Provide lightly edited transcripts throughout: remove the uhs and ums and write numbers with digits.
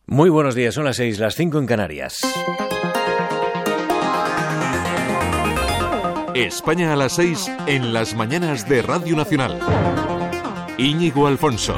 Muy buenos días, son las 6, las 5 en Canarias. España a las 6 en las mañanas de Radio Nacional. Íñigo Alfonso.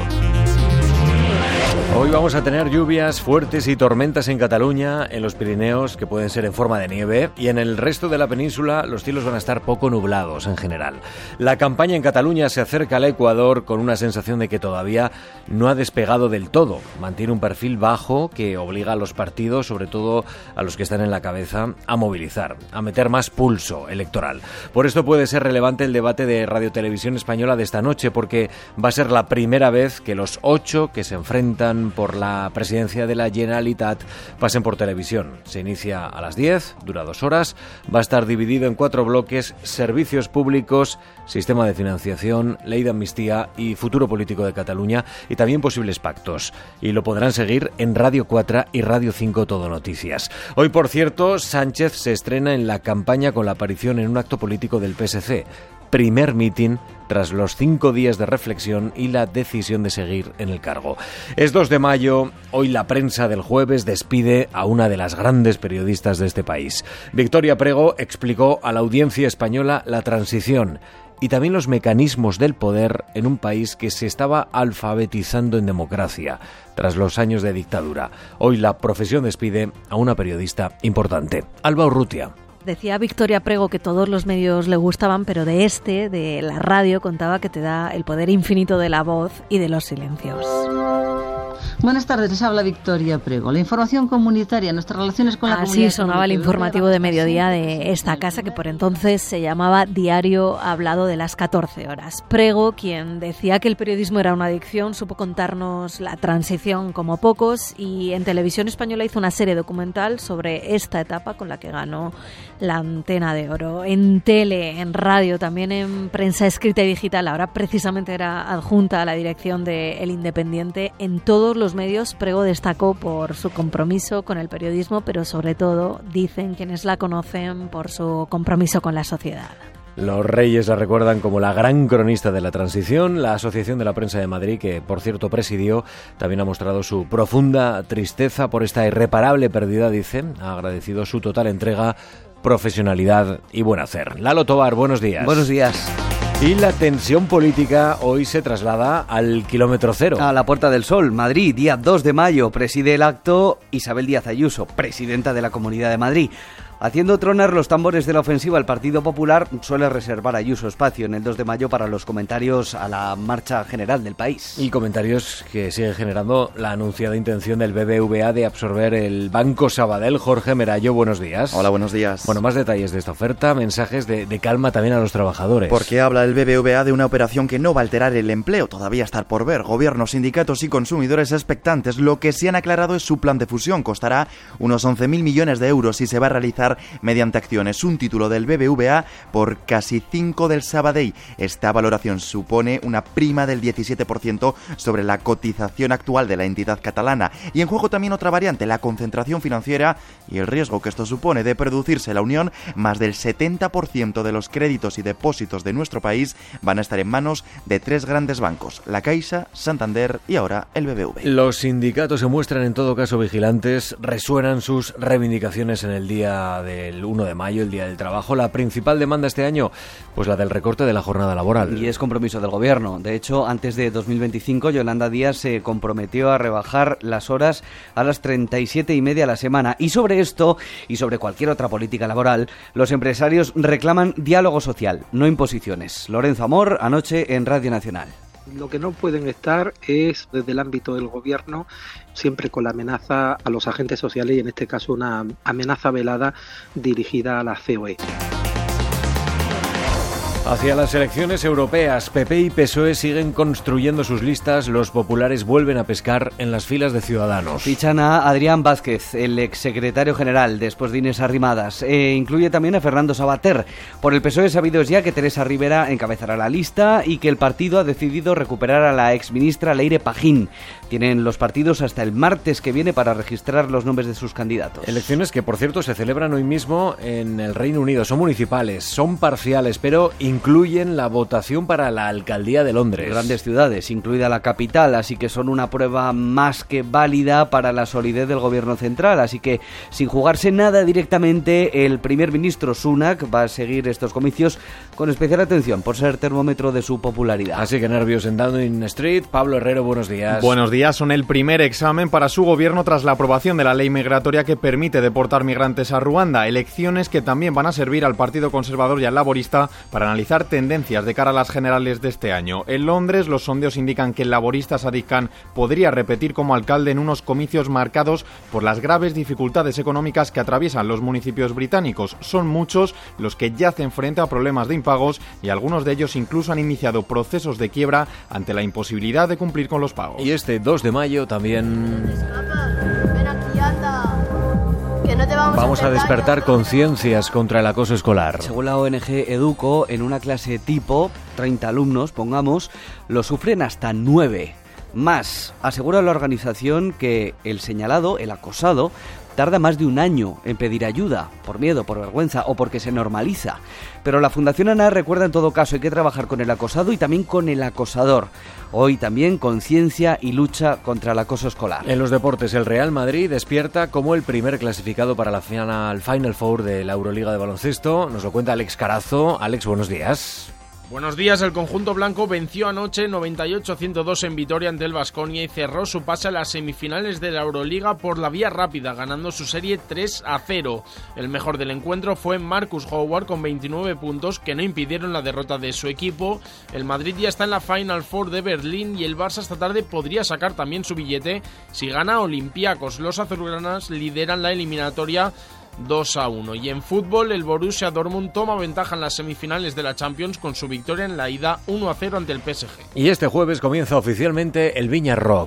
Hoy vamos a tener lluvias fuertes y tormentas en Cataluña, en los Pirineos, que pueden ser en forma de nieve, y en el resto de la península los cielos van a estar poco nublados en general. La campaña en Cataluña se acerca al Ecuador con una sensación de que todavía no ha despegado del todo. Mantiene un perfil bajo que obliga a los partidos, sobre todo a los que están en la cabeza, a movilizar, a meter más pulso electoral. Por esto puede ser relevante el debate de Radio Televisión Española de esta noche, porque va a ser la primera vez que los 8 que se enfrentan por la presidencia de la Generalitat pasen por televisión. Se inicia a las 10, dura 2 horas, va a estar dividido en 4 bloques: servicios públicos, sistema de financiación, ley de amnistía y futuro político de Cataluña, y también posibles pactos. Y lo podrán seguir en Radio 4 y Radio 5 Todo Noticias. Hoy, por cierto, Sánchez se estrena en la campaña con la aparición en un acto político del PSC. Primer mitin tras los 5 días de reflexión y la decisión de seguir en el cargo. Es 2 de mayo, hoy la prensa del jueves despide a una de las grandes periodistas de este país. Victoria Prego explicó a la audiencia española la transición y también los mecanismos del poder en un país que se estaba alfabetizando en democracia tras los años de dictadura. Hoy la profesión despide a una periodista importante, Alba Urrutia. Decía Victoria Prego que todos los medios le gustaban, pero de la radio, contaba que te da el poder infinito de la voz y de los silencios. Buenas tardes, les habla Victoria Prego. La información comunitaria, nuestras relaciones con la comunidad. Así sonaba el informativo de mediodía de esta casa, que por entonces se llamaba Diario Hablado de las 14 horas. Prego, quien decía que el periodismo era una adicción, supo contarnos la transición como pocos, y en Televisión Española hizo una serie documental sobre esta etapa con la que ganó la Antena de Oro. En tele, en radio, también en prensa escrita y digital. Ahora precisamente era adjunta a la dirección de El Independiente. En todos los medios, Prego destacó por su compromiso con el periodismo, pero sobre todo, dicen quienes la conocen, por su compromiso con la sociedad. Los Reyes la recuerdan como la gran cronista de la transición. La Asociación de la Prensa de Madrid, que por cierto presidió, también ha mostrado su profunda tristeza por esta irreparable pérdida, dice. Ha agradecido su total entrega, profesionalidad y buen hacer. Lalo Tobar, buenos días. Buenos días. Y la tensión política hoy se traslada al kilómetro cero. A la Puerta del Sol, Madrid, día 2 de mayo, preside el acto Isabel Díaz Ayuso, presidenta de la Comunidad de Madrid. Haciendo tronar los tambores de la ofensiva, el Partido Popular suele reservar a Ayuso espacio en el 2 de mayo para los comentarios a la marcha general del país. Y comentarios que sigue generando la anunciada intención del BBVA de absorber el Banco Sabadell. Jorge Merayo, buenos días. Hola, buenos días. Bueno, más detalles de esta oferta, mensajes de calma también a los trabajadores. Porque habla el BBVA de una operación que no va a alterar el empleo, todavía estar por ver. Gobiernos, sindicatos y consumidores expectantes. Lo que sí han aclarado es su plan de fusión. Costará unos 11.000 millones de euros y se va a realizar mediante acciones. Un título del BBVA por casi 5 del Sabadell. Esta valoración supone una prima del 17% sobre la cotización actual de la entidad catalana. Y en juego también otra variante, la concentración financiera y el riesgo que esto supone de producirse la unión. Más del 70% de los créditos y depósitos de nuestro país van a estar en manos de 3 grandes bancos: La Caixa, Santander y ahora el BBVA. Los sindicatos se muestran en todo caso vigilantes. Resuenan sus reivindicaciones en el día del 1 de mayo, el Día del Trabajo. La principal demanda este año, pues la del recorte de la jornada laboral. Y es compromiso del Gobierno. De hecho, antes de 2025, Yolanda Díaz se comprometió a rebajar las horas a las 37,5 a la semana. Y sobre esto, y sobre cualquier otra política laboral, los empresarios reclaman diálogo social, no imposiciones. Lorenzo Amor, anoche en Radio Nacional. Lo que no pueden estar es desde el ámbito del gobierno siempre con la amenaza a los agentes sociales, y en este caso una amenaza velada dirigida a la COE. Hacia las elecciones europeas, PP y PSOE siguen construyendo sus listas. Los populares vuelven a pescar en las filas de Ciudadanos. Fichan a Adrián Vázquez, el exsecretario general, después de Inés Arrimadas. Incluye también a Fernando Savater. Por el PSOE sabido es ya que Teresa Rivera encabezará la lista y que el partido ha decidido recuperar a la exministra Leire Pajín. Tienen los partidos hasta el martes que viene para registrar los nombres de sus candidatos. Elecciones que, por cierto, se celebran hoy mismo en el Reino Unido. Son municipales, son parciales, pero incluyen la votación para la alcaldía de Londres. Grandes ciudades, incluida la capital, así que son una prueba más que válida para la solidez del gobierno central. Así que, sin jugarse nada directamente, el primer ministro Sunak va a seguir estos comicios con especial atención por ser termómetro de su popularidad. Así que nervios en Downing Street. Pablo Herrero, buenos días. Buenos días. Son el primer examen para su gobierno tras la aprobación de la ley migratoria que permite deportar migrantes a Ruanda. Elecciones que también van a servir al Partido Conservador y al Laborista para analizar tendencias de cara a las generales de este año. En Londres, los sondeos indican que el laborista Sadiq Khan podría repetir como alcalde en unos comicios marcados por las graves dificultades económicas que atraviesan los municipios británicos. Son muchos los que yacen frente a problemas de impagos y algunos de ellos incluso han iniciado procesos de quiebra ante la imposibilidad de cumplir con los pagos. Y este 2 de mayo también vamos a despertar conciencias contra el acoso escolar. Según la ONG Educo, en una clase tipo, 30 alumnos, pongamos, lo sufren hasta 9. Más, asegura la organización que el señalado, el acosado, tarda más de un año en pedir ayuda, por miedo, por vergüenza o porque se normaliza. Pero la Fundación ANA recuerda en todo caso hay que trabajar con el acosado y también con el acosador. Hoy también conciencia y lucha contra el acoso escolar. En los deportes, el Real Madrid despierta como el primer clasificado para la Final Four de la Euroliga de baloncesto. Nos lo cuenta Alex Carazo. Alex, buenos días. Buenos días, el conjunto blanco venció anoche 98-102 en Vitoria ante el Baskonia y cerró su pase a las semifinales de la Euroliga por la vía rápida, ganando su serie 3-0. El mejor del encuentro fue Marcus Howard con 29 puntos que no impidieron la derrota de su equipo. El Madrid ya está en la Final Four de Berlín y el Barça esta tarde podría sacar también su billete si gana Olympiacos. Los azulgranas lideran la eliminatoria 2-1. Y en fútbol, el Borussia Dortmund toma ventaja en las semifinales de la Champions con su victoria en la ida 1-0 ante el PSG. Y este jueves comienza oficialmente el Viña Rock.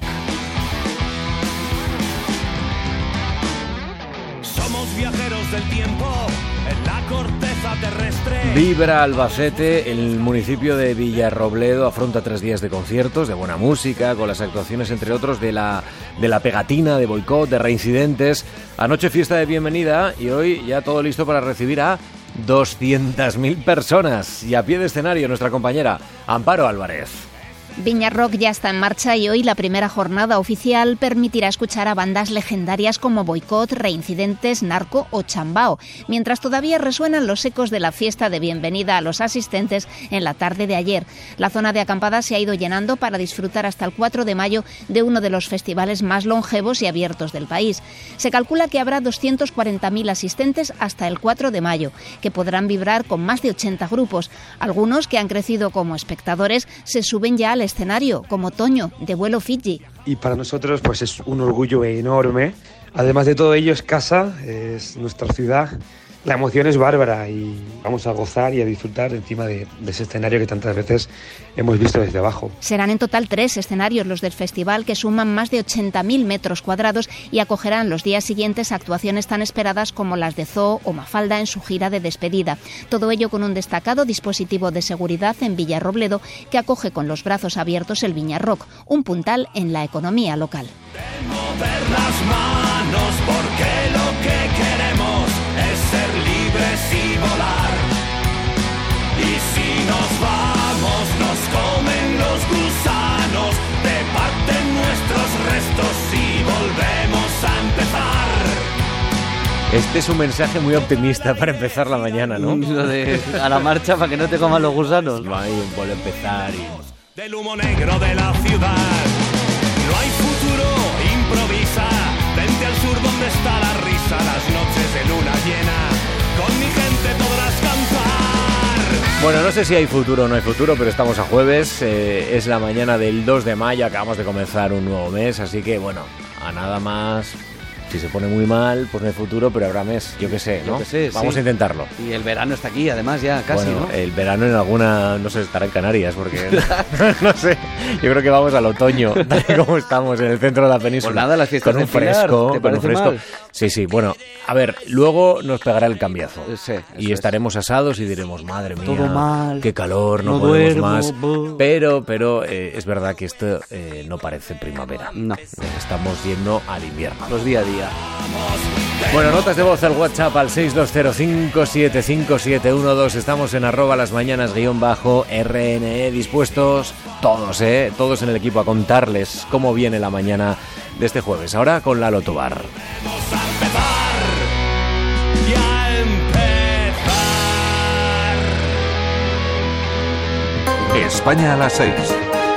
Somos viajeros del tiempo en la corteza terrestre. Vibra Albacete, el municipio de Villarrobledo afronta 3 días de conciertos, de buena música, con las actuaciones, entre otros, de la pegatina, de boicot, de reincidentes. Anoche fiesta de bienvenida y hoy ya todo listo para recibir a 200.000 personas. Y a pie de escenario nuestra compañera Amparo Álvarez. Viña Rock ya está en marcha y hoy la primera jornada oficial permitirá escuchar a bandas legendarias como Boicot, Reincidentes, Narco o Chambao, mientras todavía resuenan los ecos de la fiesta de bienvenida a los asistentes en la tarde de ayer. La zona de acampada se ha ido llenando para disfrutar hasta el 4 de mayo de uno de los festivales más longevos y abiertos del país. Se calcula que habrá 240.000 asistentes hasta el 4 de mayo, que podrán vibrar con más de 80 grupos. Algunos que han crecido como espectadores se suben ya al escenario, como Toño, de Vuelo Fiji. Y para nosotros pues es un orgullo enorme. Además de todo ello, es casa, es nuestra ciudad. La emoción es bárbara y vamos a gozar y a disfrutar encima de ese escenario que tantas veces hemos visto desde abajo. Serán en total 3 escenarios los del festival, que suman más de 80.000 metros cuadrados y acogerán los días siguientes actuaciones tan esperadas como las de Zoo o Mafalda en su gira de despedida. Todo ello con un destacado dispositivo de seguridad en Villarrobledo que acoge con los brazos abiertos el Viña Rock, un puntal en la economía local. De mover las manos porque lo que queremos es ser libres y volar. Y si nos vamos, nos comen los gusanos, departen nuestros restos y volvemos a empezar. Este es un mensaje muy optimista para empezar la mañana, ¿no? Lo de a la marcha para que no te coman los gusanos. No hay vuelve a empezar y... Del humo negro de la ciudad. No hay futuro, improvisa. Vente al sur donde está la risa. Las noches de luna llena. Con mi gente podrás cantar. Bueno, no sé si hay futuro o no hay futuro, pero estamos a jueves. Es la mañana del 2 de mayo. Acabamos de comenzar un nuevo mes. Así que, bueno, a nada más... Si se pone muy mal, pues no hay futuro, pero habrá mes, yo qué sé, ¿no? Vamos a intentarlo. Y el verano está aquí, además, ya casi, bueno, ¿no? El verano en alguna, no sé, estará en Canarias, porque no sé. Yo creo que vamos al otoño, tal y como estamos en el centro de la península. Pues nada, las fiestas con un fresco, con un fresco. Mal? Sí, bueno, a ver, luego nos pegará el cambiazo. Sí, y estaremos asados y diremos, madre mía, todo mal, qué calor, no podemos más. Pero es verdad que esto no parece primavera. No. Estamos yendo al invierno. Los día a día. Bueno, notas de voz al WhatsApp al 620575712. Estamos en @lasmañanas_RNE, dispuestos todos en el equipo a contarles cómo viene la mañana de este jueves. Ahora con Lalo Tobar. España a las 6.